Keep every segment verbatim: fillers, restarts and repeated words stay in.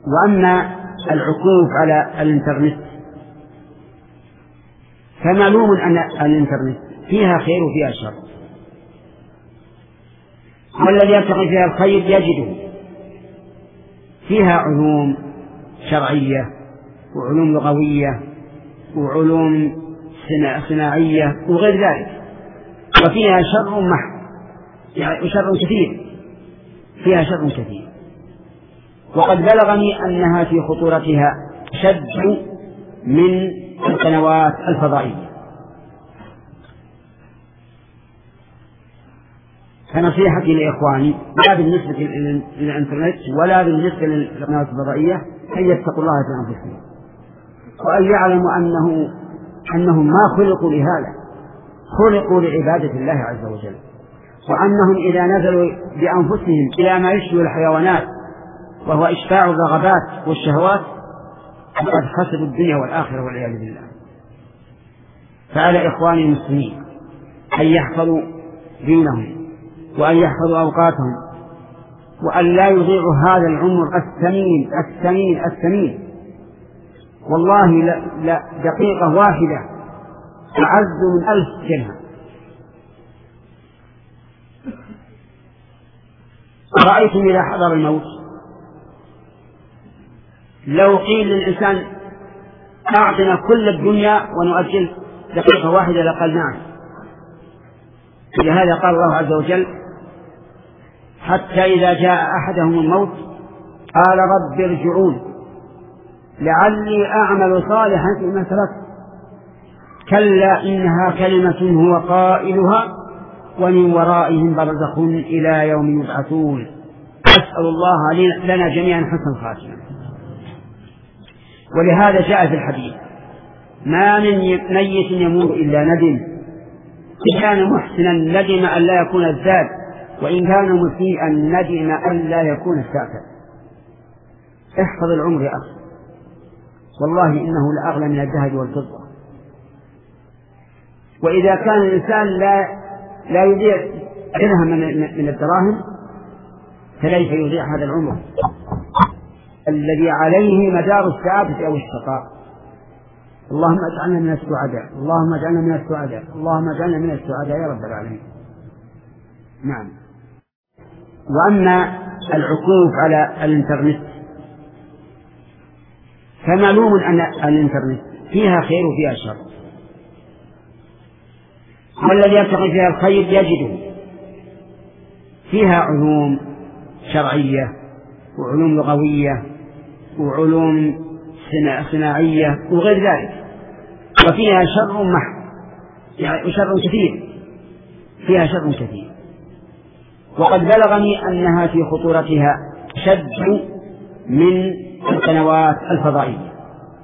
وأما العكوف على الإنترنت فمعلوم أن الإنترنت فيها خير وفيها شر، والذي يبتغي فيها الخير يجده. فيها علوم شرعية وعلوم لغوية وعلوم صناعية وغير ذلك، وفيها شر محض، يعني شر كثير، فيها شر كثير. وقد بلغني أنها في خطورتها شد من القنوات الفضائية. فنصيحتي لإخواني لا بالنسبة للإنترنت ولا بالنسبة للقنوات الفضائية أن يتقوا الله في أنفسهم، وأن يعلموا أنه أنهم ما خلقوا لهذا، خلقوا لعبادة الله عز وجل، وأنهم إذا نزلوا بأنفسهم إلى ما يشبه الحيوانات وهو إشباع الرغبات والشهوات فقد خسروا الدنيا والآخرة والعياذ بالله. فعلى إخواني المسلمين أن يحفظوا دينهم وأن يحفظوا أوقاتهم، وأن لا يضيعوا هذا العمر الثمين الثمين الثمين. والله لا, لا دقيقة واحدة أعز من ألف درهم. رأيتم إذا حضر الموت لو قيل للإنسان أعطنا كل الدنيا ونؤجل دقيقة واحدة لقال نعم. لهذا قال الله عز وجل: حتى إذا جاء أحدهم الموت قال رب ارجعون لعلي أعمل صالحا فيما تركت كلا إنها كلمة هو قائلها ومن ورائهم برزخ إلى يوم يبعثون. أسأل الله لنا جميعا حسن الخاتمة. ولهذا جاء في الحديث: ما من ميت يموت إلا ندم، إن كان محسنا ندم أن لا يكون الزاد، وإن كان مسيئا ندم أن لا يكون الساكت. احفظ العمر يا أخي، والله إنه لأغلى من الذهب والفضة. وإذا كان الإنسان لا لا يضيع درهم من الدراهم فليس يضيع هذا العمر الذي عليه مدار السعادة أو الشقاء. اللهم اجعلنا من السعداء، اللهم اجعلنا من السعداء، اللهم اجعلنا من السعداء يا رب العالمين. نعم. وأما العكوف على الإنترنت فمعلوم أن الإنترنت فيها خير وفيها شر، والذي يبتغي فيها الخير يجده. فيها علوم شرعية وعلوم لغوية وعلوم صناعية وغير ذلك، وفيها شر محض، يعني شر كثير، فيها شر كثير. وقد بلغني أنها في خطورتها شد من القنوات الفضائية.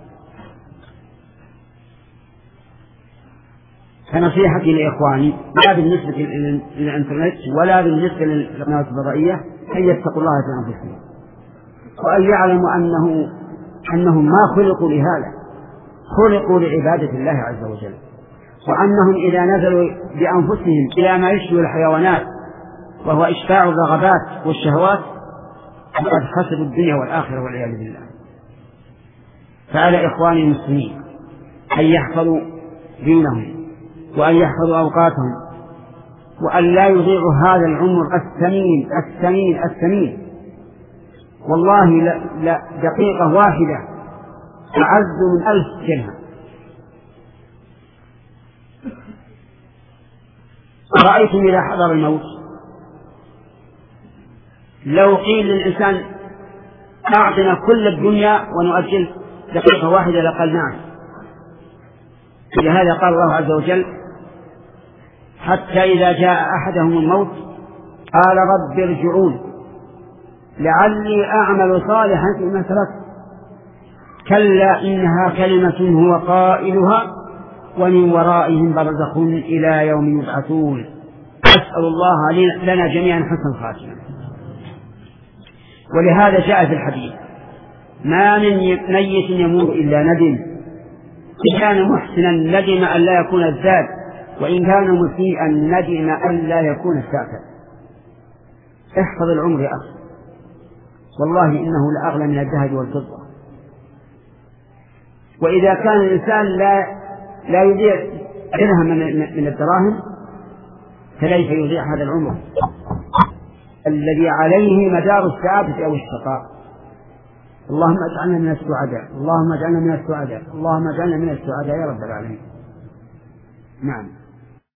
فنصيحتي لإخواني لا بالنسبة للإنترنت ولا بالنسبة للقنوات الفضائية أن يتقوا الله في أنفسهم، وأن يعلموا أنه أنهم ما خلقوا لهذا، خلقوا لعبادة الله عز وجل، وأنهم إذا نزلوا بأنفسهم إلى ما يشبه الحيوانات وهو إشباع الرغبات والشهوات فقد خسروا الدنيا والآخرة والعياذ بالله. فعلى إخواني المسلمين أن يحفظوا دينهم وأن يحفظوا أوقاتهم، وأن لا يضيعوا هذا العمر الثمين الثمين الثمين. والله لا, لا دقيقة واحدة أعز من ألف درهم. رأيتم إذا حضر الموت لو قيل للإنسان أعطنا كل الدنيا ونؤجل دقيقة واحدة لقال نعم. لهذا قال الله عز وجل: حتى إذا جاء أحدهم الموت قال رب ارجعون لعلي أعمل صالحا فيما تركت كلا إنها كلمة هو قائلها ومن ورائهم برزخ إلى يوم يبعثون. أسأل الله لنا جميعا حسن الخاتمة. ولهذا جاء في الحديث: ما من ميت يموت إلا ندم، إن كان محسنا ندم أن لا يكون الزاد، وإن كان مسيئا ندم أن لا يكون الساكت. احفظ العمر يا أخي، والله إنه لأغلى من الذهب والفضة. وإذا كان الإنسان لا لا يضيع درهم من من الدراهم فليس يضيع هذا العمر الذي عليه مدار السعادة أو الشقاء. اللهم اجعلنا من السعداء، اللهم اجعلنا من السعداء، اللهم اجعلنا من السعداء يا رب العالمين. نعم.